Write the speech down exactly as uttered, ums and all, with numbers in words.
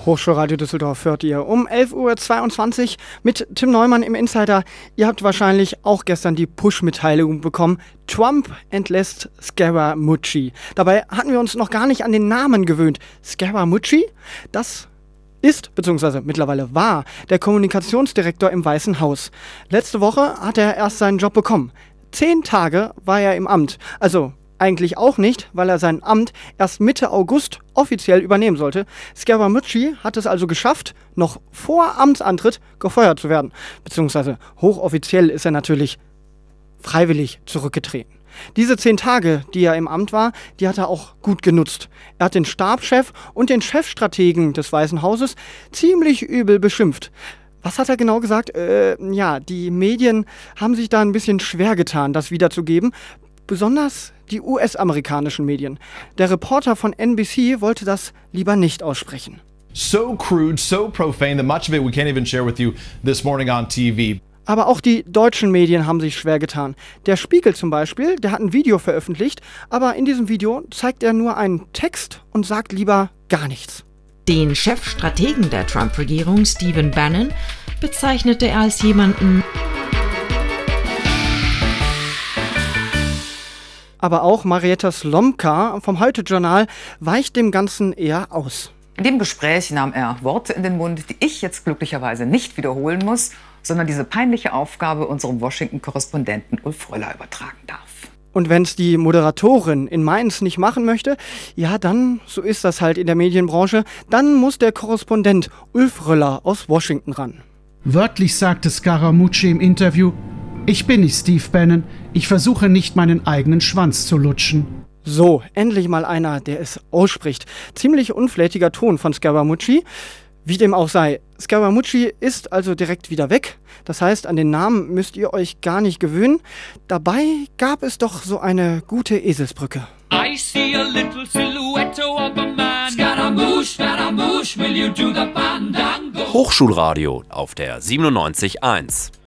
Hochschulradio Düsseldorf hört ihr um elf Uhr zweiundzwanzig mit Tim Neumann im Insider. Ihr habt wahrscheinlich auch gestern die Push-Mitteilung bekommen. Trump entlässt Scaramucci. Dabei hatten wir uns noch gar nicht an den Namen gewöhnt. Scaramucci? Das ist, beziehungsweise mittlerweile war, der Kommunikationsdirektor im Weißen Haus. Letzte Woche hat er erst seinen Job bekommen. Zehn Tage war er im Amt. Also eigentlich auch nicht, weil er sein Amt erst Mitte August offiziell übernehmen sollte. Scaramucci hat es also geschafft, noch vor Amtsantritt gefeuert zu werden. Beziehungsweise hochoffiziell ist er natürlich freiwillig zurückgetreten. Diese zehn Tage, die er im Amt war, die hat er auch gut genutzt. Er hat den Stabschef und den Chefstrategen des Weißen Hauses ziemlich übel beschimpft. Was hat er genau gesagt? Äh, ja, die Medien haben sich da ein bisschen schwer getan, das wiederzugeben. Besonders die U S-amerikanischen Medien. Der Reporter von N B C wollte das lieber nicht aussprechen. So crude, so profane that much of it we can't even share with you this morning on T V. Aber auch die deutschen Medien haben sich schwer getan. Der Spiegel zum Beispiel, der hat ein Video veröffentlicht, aber in diesem Video zeigt er nur einen Text und sagt lieber gar nichts. Den Chefstrategen der Trump-Regierung, Stephen Bannon, bezeichnete er als jemanden. Aber auch Marietta Slomka vom Heute-Journal weicht dem Ganzen eher aus. In dem Gespräch nahm er Worte in den Mund, die ich jetzt glücklicherweise nicht wiederholen muss, sondern diese peinliche Aufgabe unserem Washington-Korrespondenten Ulf Röller übertragen darf. Und wenn es die Moderatorin in Mainz nicht machen möchte, ja dann, so ist das halt in der Medienbranche, dann muss der Korrespondent Ulf Röller aus Washington ran. Wörtlich sagte Scaramucci im Interview: Ich bin nicht Steve Bannon, ich versuche nicht, meinen eigenen Schwanz zu lutschen. So, endlich mal einer, der es ausspricht. Ziemlich unflätiger Ton von Scaramucci. Wie dem auch sei, Scaramucci ist also direkt wieder weg. Das heißt, an den Namen müsst ihr euch gar nicht gewöhnen. Dabei gab es doch so eine gute Eselsbrücke. I see a little silhouette of a man. Scaramouche, Scaramouche, will you do the fandango? Hochschulradio auf der siebenundneunzig Komma eins.